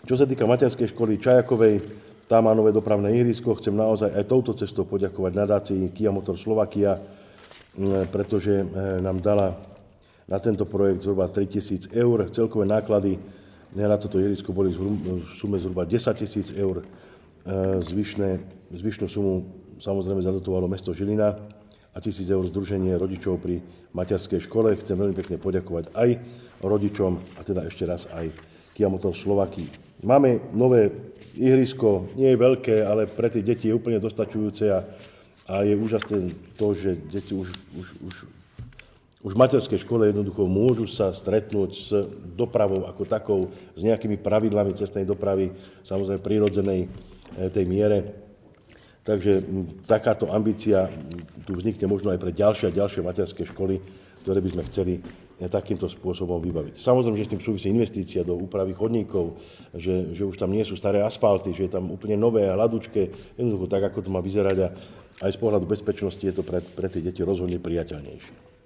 Čo sa týka materskej školy Čajakovej, tá má nové dopravné ihrisko. Chcem naozaj aj touto cestou poďakovať nadácii Kia Motor Slovakia, pretože nám dala na tento projekt zhruba 3 000 eur. Celkové náklady na toto ihrisko boli v sume zhruba 10 000 eur. Zvyšnú sumu samozrejme zadotovalo mesto Žilina a 1 000 eur združenie rodičov pri materskej škole. Chcem veľmi pekne poďakovať aj rodičom a teda ešte raz aj Kia Motor Slovakia. Máme nové ihrisko, nie je veľké, ale pre tie deti je úplne dostačujúce a je úžasné to, že deti už v materskej škole jednoducho môžu sa stretnúť s dopravou ako takou, s nejakými pravidlami cestnej dopravy, samozrejme prirodzenej tej miere. Takže takáto ambícia tu vznikne možno aj pre ďalšie a ďalšie materské školy, ktoré by sme chceli takýmto spôsobom vybaviť. Samozrejme, že s tým súvisí investícia do úpravy chodníkov, že už tam nie sú staré asfalty, že je tam úplne nové a hladúčke, jednoducho tak, ako to má vyzerať a aj z pohľadu bezpečnosti je to pre tie deti rozhodne priateľnejšie.